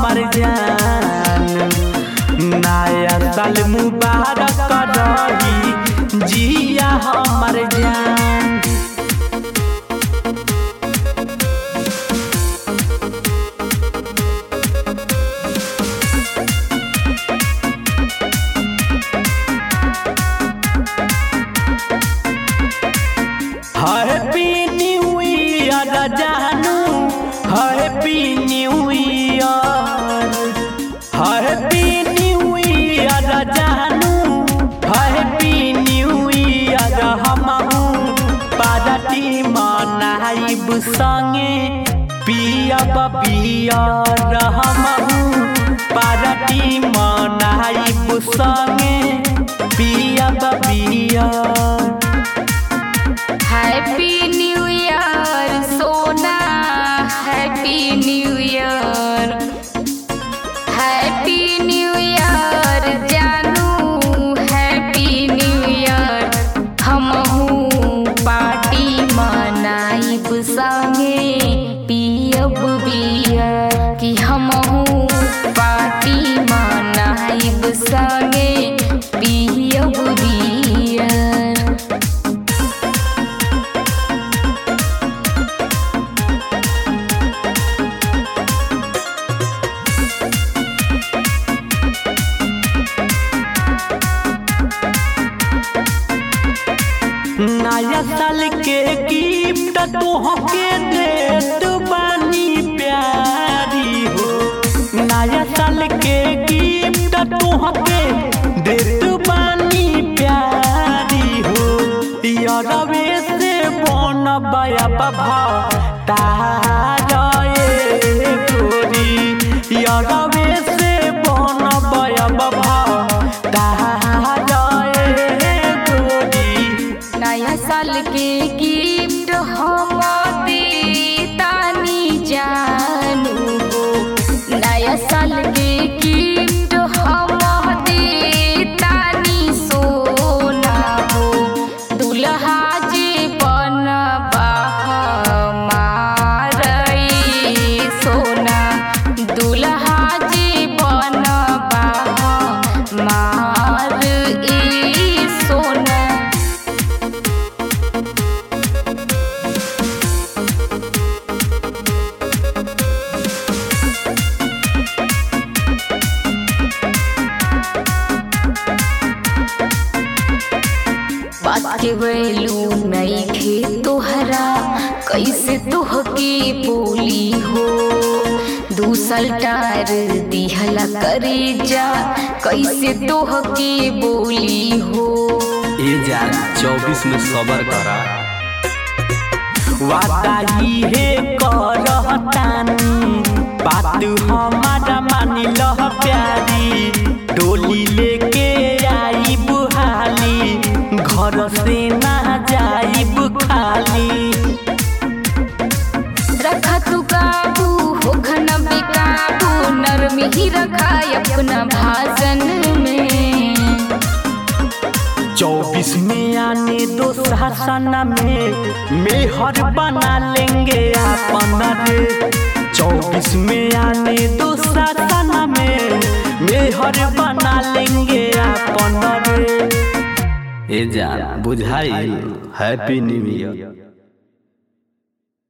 हमर जान, नया साल मुबारक रही जिया हमर जान। हैप्पी न्यू ईयर जानू, happy new year, happy new year जानू, हैप्पी न्यू ईयर। हमहू पार्टी मनाइब संगे पियब बियर, हमहू पार्टी मनाइब संगे पियब बियर। हैप्पी न्यू ईयर सोना, happy new year, happy new year जानू, हैप्पी न्यू ईयर। हमहू पार्टी मनाइब संगे पियब बियर, कि हमहू पार्टी मनाइब संगे पियब बियर। नया साल के गिफ्ट तोहके देत बानी प्यारी हो, नया साल के गिफ्ट तोहके देत बानी प्यारी हो। यारवे से बनबया बभा तारे गोरी, यारवे से बनबया बभा नया साल के गिफ्ट हम देतानी जानू हो, नया साल के गिफ्ट हम देतानी सोना हो। दुल्हा जे बनबा हमार सोना, दुल्हा जे बनबा हमार सोना। बात के वैलू नइखे तोहरा, कैसे तोहके बोली हो। दूसल टार दिहला करे जा, कैसे तोहके बोली हो। ए जान 24 में सबर करा, वादा ही है करहतानी, बात हमारा मानी लह प्यारी। डोली लेके आइब हाली, घर से ना जाइब खाली। रखा तू काबू होखन बेकाबू, नरम ही रखा अपना भाषण में। 24 में आने दो शासन में, मेहर बना लेंगे अपन रे। 24 में आने दो शासन में, मेहर बना लेंगे अपन रे। ए जान बुझाई, हैप्पी न्यू ईयर।